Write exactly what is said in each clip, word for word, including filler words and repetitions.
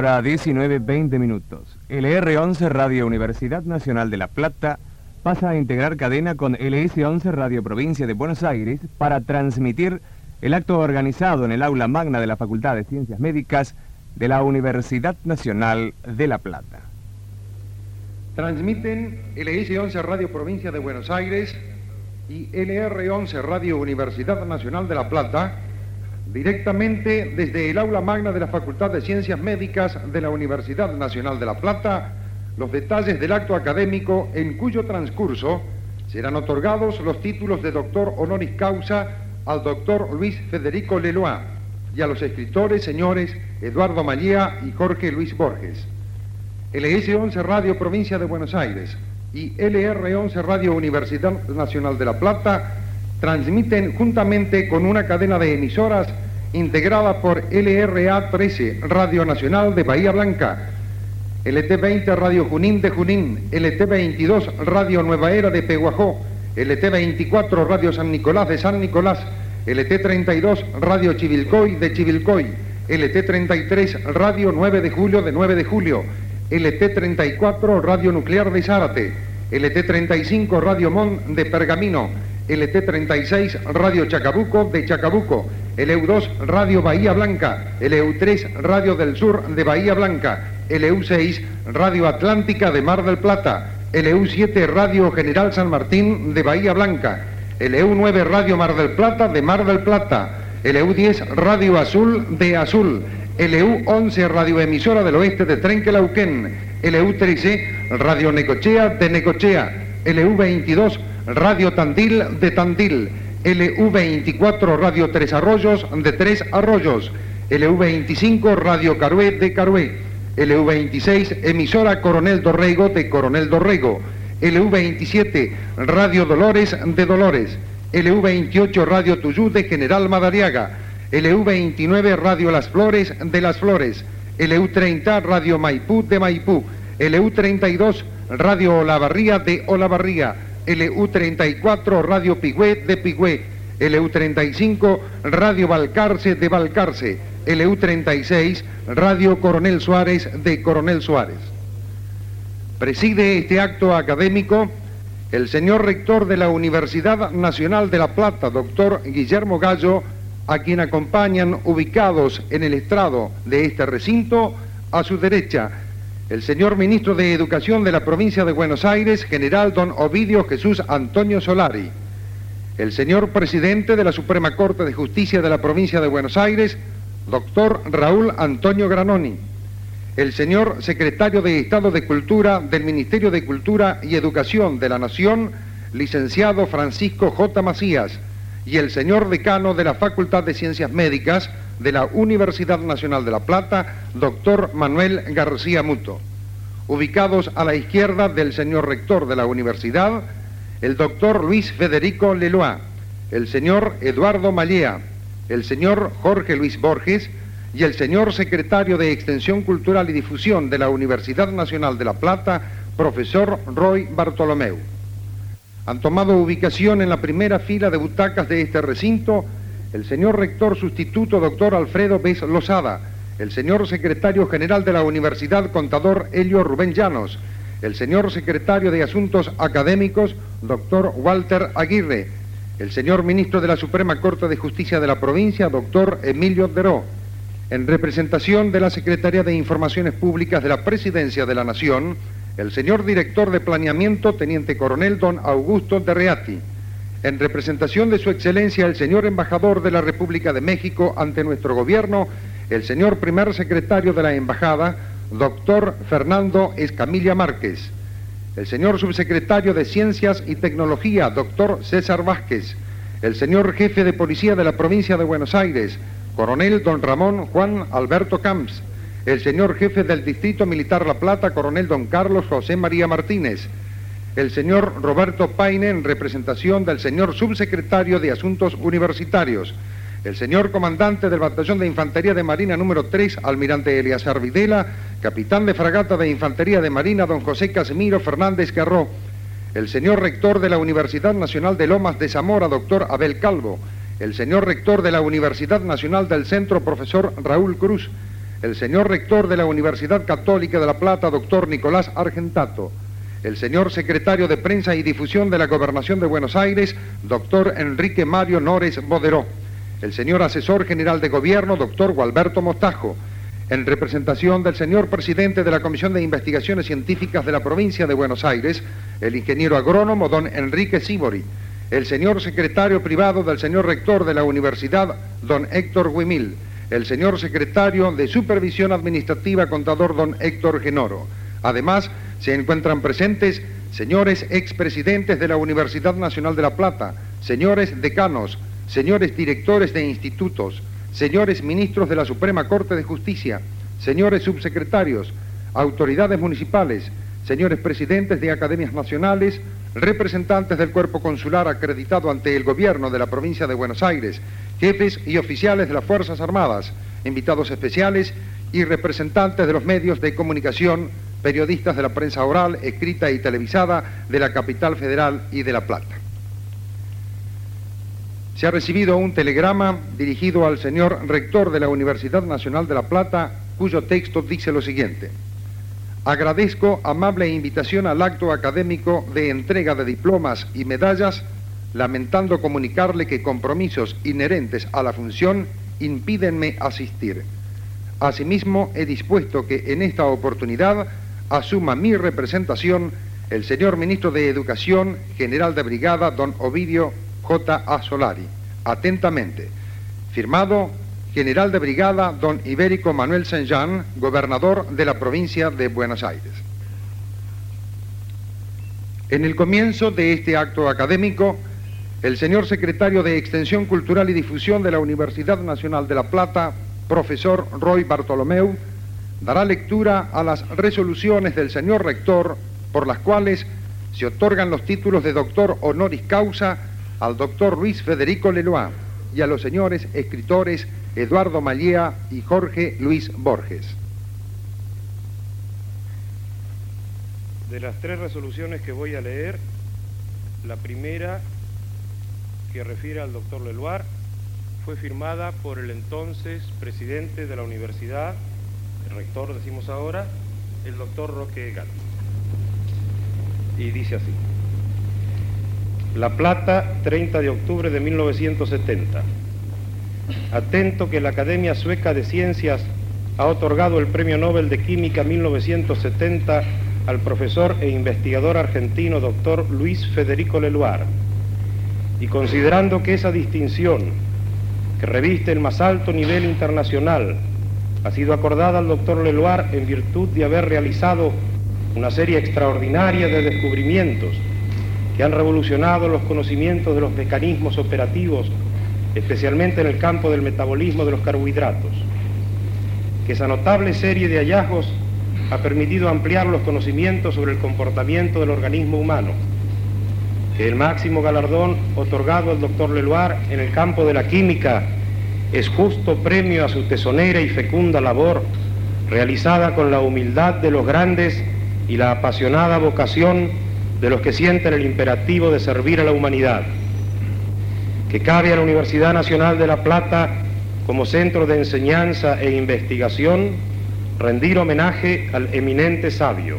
hora diecinueve veinte minutos. L R once Radio Universidad Nacional de La Plata pasa a integrar cadena con L S once Radio Provincia de Buenos Aires para transmitir el acto organizado en el aula magna de la Facultad de Ciencias Médicas de la Universidad Nacional de La Plata. Transmiten L S once Radio Provincia de Buenos Aires y L R once Radio Universidad Nacional de La Plata directamente desde el aula magna de la Facultad de Ciencias Médicas de la Universidad Nacional de La Plata los detalles del acto académico en cuyo transcurso serán otorgados los títulos de doctor honoris causa al doctor Luis Federico Leloir y a los escritores señores Eduardo Mallea y Jorge Luis Borges. L S once Radio Provincia de Buenos Aires y L R once Radio Universidad Nacional de La Plata transmiten juntamente con una cadena de emisoras integrada por L R A trece Radio Nacional de Bahía Blanca, L T veinte Radio Junín de Junín, L T veintidós Radio Nueva Era de Peguajó, L T veinticuatro Radio San Nicolás de San Nicolás, L T treinta y dos Radio Chivilcoy de Chivilcoy, L T treinta y tres Radio nueve de Julio de nueve de Julio, L T treinta y cuatro Radio Nuclear de Zárate, L T treinta y cinco Radio Mon de Pergamino, L T treinta y seis Radio Chacabuco de Chacabuco, L U dos Radio Bahía Blanca, L U tres Radio del Sur de Bahía Blanca, L U seis Radio Atlántica de Mar del Plata, L U siete Radio General San Martín de Bahía Blanca, L U nueve Radio Mar del Plata de Mar del Plata, L U diez Radio Azul de Azul, L U once Radio Emisora del Oeste de Trenquelauquén, L U trece Radio Necochea de Necochea, L U veintidós Radio Tandil de Tandil, L U veinticuatro Radio Tres Arroyos de Tres Arroyos, L U veinticinco Radio Carué de Carué, L U veintiséis Emisora Coronel Dorrego de Coronel Dorrego, L U veintisiete Radio Dolores de Dolores, L U veintiocho Radio Tuyú de General Madariaga, L U veintinueve Radio Las Flores de Las Flores, L U treinta Radio Maipú de Maipú, L U treinta y dos Radio Olavarría de Olavarría, L U treinta y cuatro Radio Pigüé de Pigüé, L U treinta y cinco Radio Balcarce de Balcarce, L U treinta y seis Radio Coronel Suárez de Coronel Suárez. Preside este acto académico el señor rector de la Universidad Nacional de La Plata, doctor Guillermo Gallo, a quien acompañan ubicados en el estrado de este recinto, a su derecha, el señor ministro de Educación de la provincia de Buenos Aires, general don Ovidio Jesús Antonio Solari, el señor presidente de la Suprema Corte de Justicia de la provincia de Buenos Aires, doctor Raúl Antonio Granoni, el señor secretario de Estado de Cultura del Ministerio de Cultura y Educación de la Nación, licenciado Francisco J. Macías, y el señor decano de la Facultad de Ciencias Médicas de la Universidad Nacional de La Plata, doctor Manuel García Muto. Ubicados a la izquierda del señor rector de la universidad, el doctor Luis Federico Leloir, el señor Eduardo Mallea, el señor Jorge Luis Borges y el señor secretario de Extensión Cultural y Difusión de la Universidad Nacional de La Plata, profesor Roy Bartolomeu. Han tomado ubicación en la primera fila de butacas de este recinto el señor rector sustituto doctor Alfredo Bes Lozada, el señor secretario general de la Universidad contador Helio Rubén Llanos, el señor secretario de Asuntos Académicos doctor Walter Aguirre, el señor ministro de la Suprema Corte de Justicia de la provincia doctor Emilio Deró, en representación de la Secretaría de Informaciones Públicas de la Presidencia de la Nación, el señor director de Planeamiento, teniente coronel don Augusto de Reati, en representación de su excelencia el señor embajador de la República de México ante nuestro gobierno, el señor primer secretario de la embajada, doctor Fernando Escamilla Márquez, el señor subsecretario de Ciencias y Tecnología, doctor César Vázquez, el señor jefe de policía de la provincia de Buenos Aires, coronel don Ramón Juan Alberto Camps, el señor jefe del Distrito Militar La Plata, coronel don Carlos José María Martínez, el señor Roberto Paine en representación del señor subsecretario de Asuntos Universitarios, el señor comandante del Batallón de Infantería de Marina número tres, almirante Eleazar Videla, capitán de fragata de Infantería de Marina don José Casimiro Fernández Garró, el señor rector de la Universidad Nacional de Lomas de Zamora, doctor Abel Calvo, el señor rector de la Universidad Nacional del Centro, profesor Raúl Cruz, el señor rector de la Universidad Católica de La Plata, doctor Nicolás Argentato, el señor secretario de Prensa y Difusión de la Gobernación de Buenos Aires, doctor Enrique Mario Nores Boderó, el señor asesor general de Gobierno, doctor Gualberto Mostajo, en representación del señor presidente de la Comisión de Investigaciones Científicas de la Provincia de Buenos Aires, el ingeniero agrónomo don Enrique Sibori, el señor secretario privado del señor rector de la universidad, don Héctor Huimil, el señor secretario de Supervisión Administrativa, contador don Héctor Genoro. Además, se encuentran presentes señores expresidentes de la Universidad Nacional de La Plata, señores decanos, señores directores de institutos, señores ministros de la Suprema Corte de Justicia, señores subsecretarios, autoridades municipales, señores presidentes de academias nacionales, representantes del cuerpo consular acreditado ante el gobierno de la provincia de Buenos Aires, jefes y oficiales de las Fuerzas Armadas, invitados especiales y representantes de los medios de comunicación, periodistas de la prensa oral, escrita y televisada de la capital federal y de La Plata. Se ha recibido un telegrama dirigido al señor rector de la Universidad Nacional de La Plata, cuyo texto dice lo siguiente: agradezco amable invitación al acto académico de entrega de diplomas y medallas, lamentando comunicarle que compromisos inherentes a la función impídenme asistir. Asimismo, he dispuesto que en esta oportunidad asuma mi representación el señor ministro de Educación, general de brigada, don Ovidio J. A. Solari. Atentamente. Firmado, general de brigada, don Ibérico Manuel Saint-Jean, gobernador de la provincia de Buenos Aires. En el comienzo de este acto académico, el señor secretario de Extensión Cultural y Difusión de la Universidad Nacional de La Plata, profesor Roy Bartolomeu, dará lectura a las resoluciones del señor rector por las cuales se otorgan los títulos de doctor honoris causa al doctor Luis Federico Leloir y a los señores escritores Eduardo Mallea y Jorge Luis Borges. De las tres resoluciones que voy a leer, la primera, que refiere al doctor Leloir, fue firmada por el entonces presidente de la universidad, el rector decimos ahora, el doctor Roque Gatti. Y dice así: La Plata, treinta de octubre de mil novecientos setenta. Atento que la Academia Sueca de Ciencias ha otorgado el Premio Nobel de Química mil novecientos setenta al profesor e investigador argentino doctor Luis Federico Leloir, y considerando que esa distinción, que reviste el más alto nivel internacional, ha sido acordada al doctor Leloir en virtud de haber realizado una serie extraordinaria de descubrimientos que han revolucionado los conocimientos de los mecanismos operativos, especialmente en el campo del metabolismo de los carbohidratos, que esa notable serie de hallazgos ha permitido ampliar los conocimientos sobre el comportamiento del organismo humano, que el máximo galardón otorgado al doctor Leloir en el campo de la química es justo premio a su tesonera y fecunda labor realizada con la humildad de los grandes y la apasionada vocación de los que sienten el imperativo de servir a la humanidad, que cabe a la Universidad Nacional de La Plata, como centro de enseñanza e investigación, rendir homenaje al eminente sabio,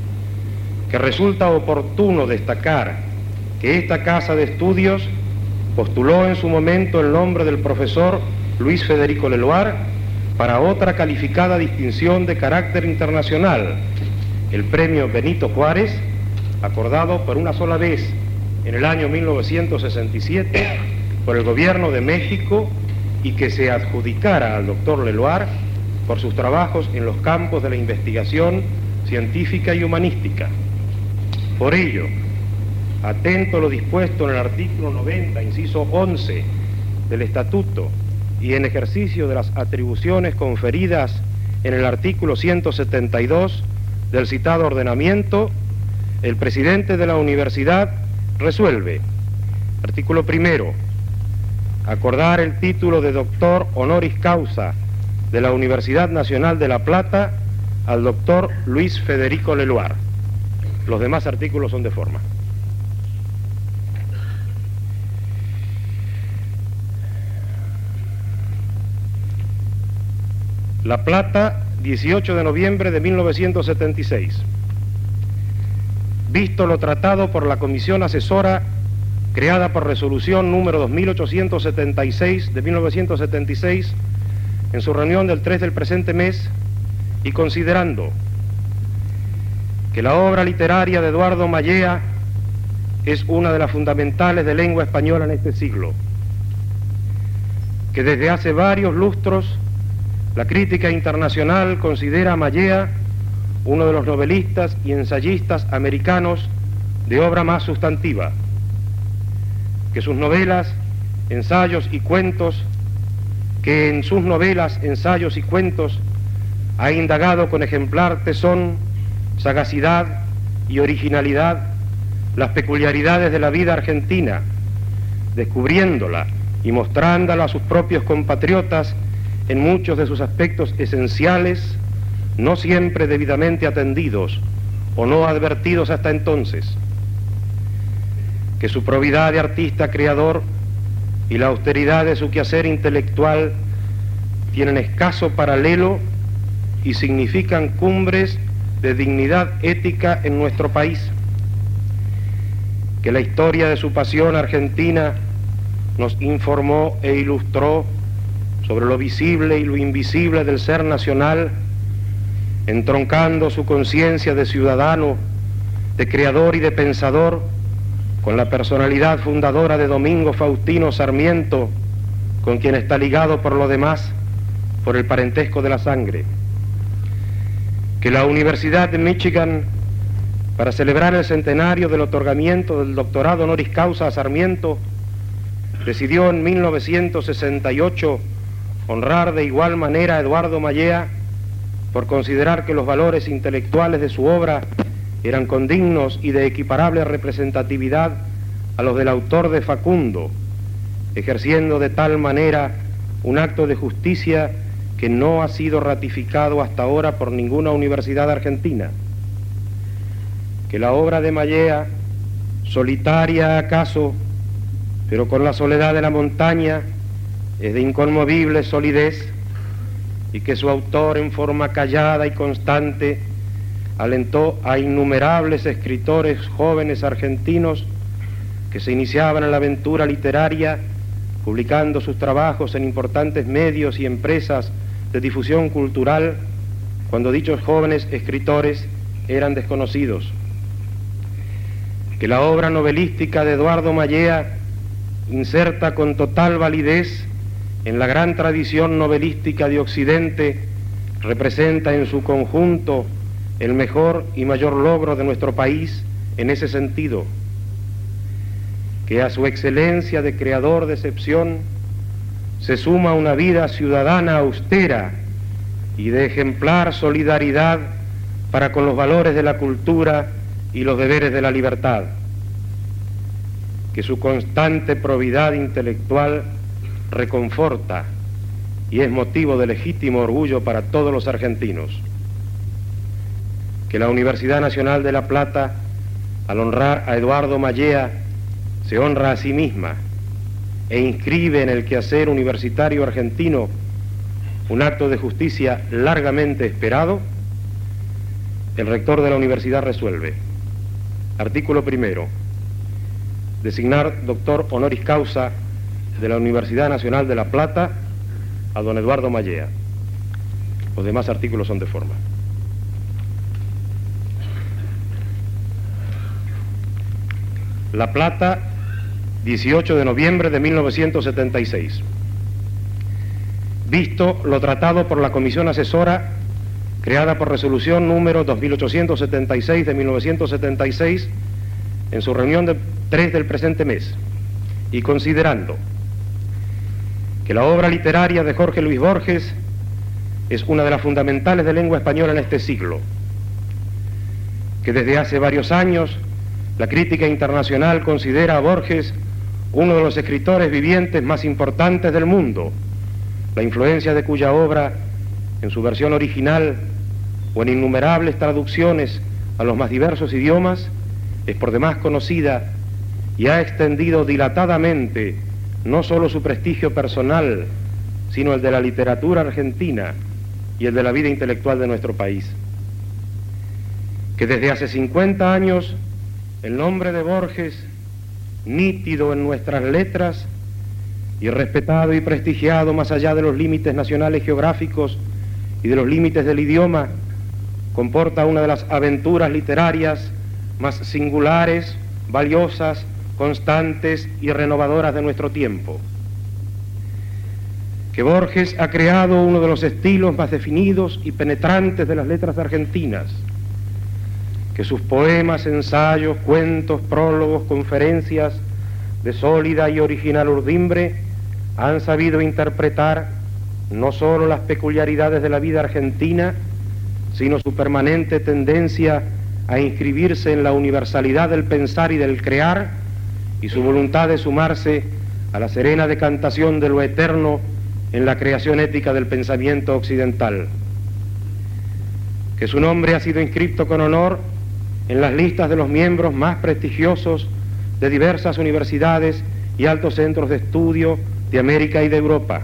que resulta oportuno destacar que esta casa de estudios postuló en su momento el nombre del profesor Luis Federico Leloir para otra calificada distinción de carácter internacional, el premio Benito Juárez, acordado por una sola vez en el año mil novecientos sesenta y siete por el gobierno de México, y que se adjudicara al doctor Leloir por sus trabajos en los campos de la investigación científica y humanística. Por ello, atento a lo dispuesto en el artículo noventa, inciso once del Estatuto, y en ejercicio de las atribuciones conferidas en el artículo ciento setenta y dos del citado ordenamiento, el presidente de la universidad resuelve: artículo primero, acordar el título de doctor honoris causa de la Universidad Nacional de La Plata al doctor Luis Federico Leloir. Los demás artículos son de forma. La Plata, dieciocho de noviembre de mil novecientos setenta y seis. Visto lo tratado por la Comisión Asesora creada por resolución número dos mil ochocientos setenta y seis de mil novecientos setenta y seis en su reunión del tres del presente mes, y considerando que la obra literaria de Eduardo Mallea es una de las fundamentales de lengua española en este siglo, que desde hace varios lustros la crítica internacional considera a Mallea uno de los novelistas y ensayistas americanos de obra más sustantiva, que sus novelas, ensayos y cuentos, que en sus novelas, ensayos y cuentos ha indagado con ejemplar tesón, sagacidad y originalidad las peculiaridades de la vida argentina, descubriéndola y mostrándola a sus propios compatriotas en muchos de sus aspectos esenciales, no siempre debidamente atendidos o no advertidos hasta entonces, que su probidad de artista creador y la austeridad de su quehacer intelectual tienen escaso paralelo y significan cumbres de dignidad ética en nuestro país, que la historia de su pasión argentina nos informó e ilustró sobre lo visible y lo invisible del ser nacional, entroncando su conciencia de ciudadano, de creador y de pensador, con la personalidad fundadora de Domingo Faustino Sarmiento, con quien está ligado por lo demás por el parentesco de la sangre. Que la Universidad de Michigan, para celebrar el centenario del otorgamiento del doctorado honoris causa a Sarmiento, decidió en mil novecientos sesenta y ocho honrar de igual manera a Eduardo Mallea por considerar que los valores intelectuales de su obra eran condignos y de equiparable representatividad a los del autor de Facundo, ejerciendo de tal manera un acto de justicia que no ha sido ratificado hasta ahora por ninguna universidad argentina. Que la obra de Mallea, solitaria acaso, pero con la soledad de la montaña, es de inconmovible solidez, y que su autor en forma callada y constante alentó a innumerables escritores jóvenes argentinos que se iniciaban en la aventura literaria, publicando sus trabajos en importantes medios y empresas de difusión cultural, cuando dichos jóvenes escritores eran desconocidos. Que la obra novelística de Eduardo Mallea inserta con total validez en la gran tradición novelística de Occidente, representa en su conjunto el mejor y mayor logro de nuestro país en ese sentido. Que a su excelencia de creador de excepción se suma una vida ciudadana austera y de ejemplar solidaridad para con los valores de la cultura y los deberes de la libertad. Que su constante probidad intelectual reconforta y es motivo de legítimo orgullo para todos los argentinos. Que la Universidad Nacional de La Plata, al honrar a Eduardo Mallea, se honra a sí misma e inscribe en el quehacer universitario argentino un acto de justicia largamente esperado. El rector de la universidad resuelve. Artículo primero. Designar doctor honoris causa de la Universidad Nacional de La Plata a don Eduardo Mallea. Los demás artículos son de forma. La Plata, dieciocho de noviembre de mil novecientos setenta y seis. Visto lo tratado por la Comisión Asesora creada por resolución número dos mil ochocientos setenta y seis de mil novecientos setenta y seis en su reunión del tres del presente mes, y considerando que la obra literaria de Jorge Luis Borges es una de las fundamentales de lengua española en este siglo, que desde hace varios años la crítica internacional considera a Borges uno de los escritores vivientes más importantes del mundo, la influencia de cuya obra, en su versión original o en innumerables traducciones a los más diversos idiomas, es por demás conocida y ha extendido dilatadamente no solo su prestigio personal, sino el de la literatura argentina, y el de la vida intelectual de nuestro país. Que desde hace cincuenta años el nombre de Borges, nítido en nuestras letras y respetado y prestigiado más allá de los límites nacionales geográficos y de los límites del idioma, comporta una de las aventuras literarias más singulares, valiosas, constantes y renovadoras de nuestro tiempo. Que Borges ha creado uno de los estilos más definidos y penetrantes de las letras argentinas, que sus poemas, ensayos, cuentos, prólogos, conferencias de sólida y original urdimbre han sabido interpretar no solo las peculiaridades de la vida argentina, sino su permanente tendencia a inscribirse en la universalidad del pensar y del crear, y su voluntad de sumarse a la serena decantación de lo eterno en la creación ética del pensamiento occidental. Que su nombre ha sido inscrito con honor en las listas de los miembros más prestigiosos de diversas universidades y altos centros de estudio de América y de Europa.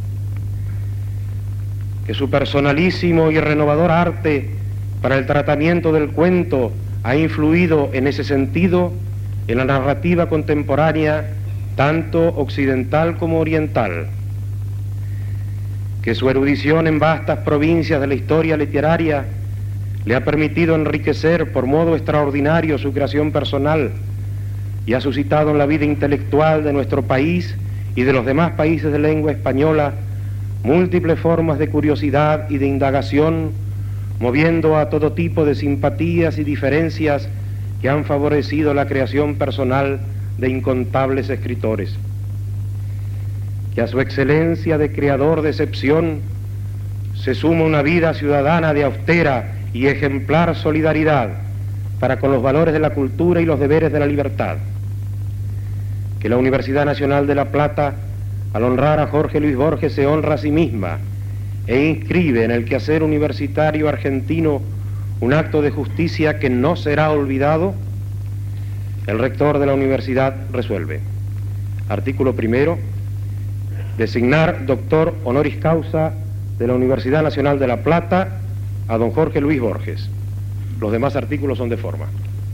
Que su personalísimo y renovador arte para el tratamiento del cuento ha influido en ese sentido en la narrativa contemporánea, tanto occidental como oriental. Que su erudición en vastas provincias de la historia literaria le ha permitido enriquecer por modo extraordinario su creación personal y ha suscitado en la vida intelectual de nuestro país y de los demás países de lengua española múltiples formas de curiosidad y de indagación, moviendo a todo tipo de simpatías y diferencias que han favorecido la creación personal de incontables escritores. Que a su excelencia de creador de excepción se suma una vida ciudadana de austera y ejemplar solidaridad para con los valores de la cultura y los deberes de la libertad. Que la Universidad Nacional de La Plata, al honrar a Jorge Luis Borges, se honra a sí misma e inscribe en el quehacer universitario argentino un acto de justicia que no será olvidado. El rector de la universidad resuelve. Artículo primero. Designar doctor honoris causa de la Universidad Nacional de La Plata a don Jorge Luis Borges. Los demás artículos son de forma.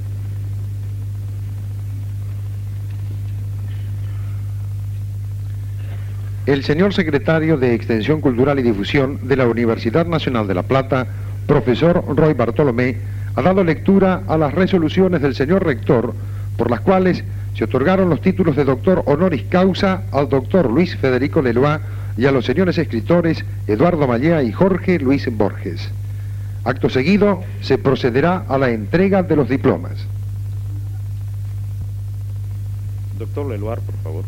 El señor secretario de Extensión Cultural y Difusión de la Universidad Nacional de La Plata, profesor Roy Bartolomé, ha dado lectura a las resoluciones del señor rector, por las cuales se otorgaron los títulos de doctor honoris causa al doctor Luis Federico Leloir y a los señores escritores Eduardo Mallea y Jorge Luis Borges. Acto seguido, se procederá a la entrega de los diplomas. Doctor Leloir, por favor.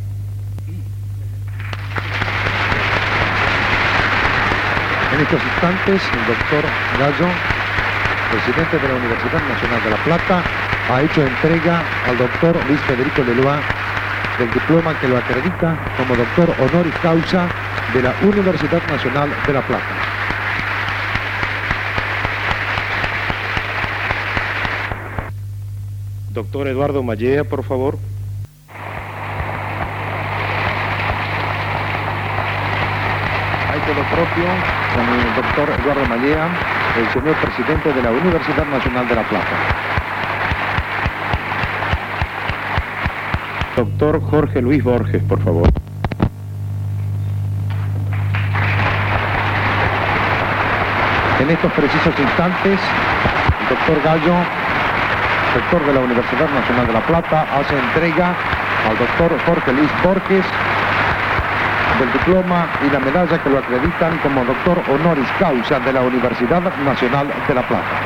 En estos instantes, el doctor Gallo, presidente de la Universidad Nacional de La Plata, ha hecho entrega al doctor Luis Federico Leloir del diploma que lo acredita como doctor honoris causa de la Universidad Nacional de La Plata. Doctor Eduardo Mallea, por favor. Ha hecho lo propio con el doctor Eduardo Mallea, el señor presidente de la Universidad Nacional de La Plata. Doctor Jorge Luis Borges, por favor. En estos precisos instantes, el doctor Gallo, rector de la Universidad Nacional de La Plata, hace entrega al doctor Jorge Luis Borges del diploma y la medalla que lo acreditan como doctor honoris causa de la Universidad Nacional de La Plata.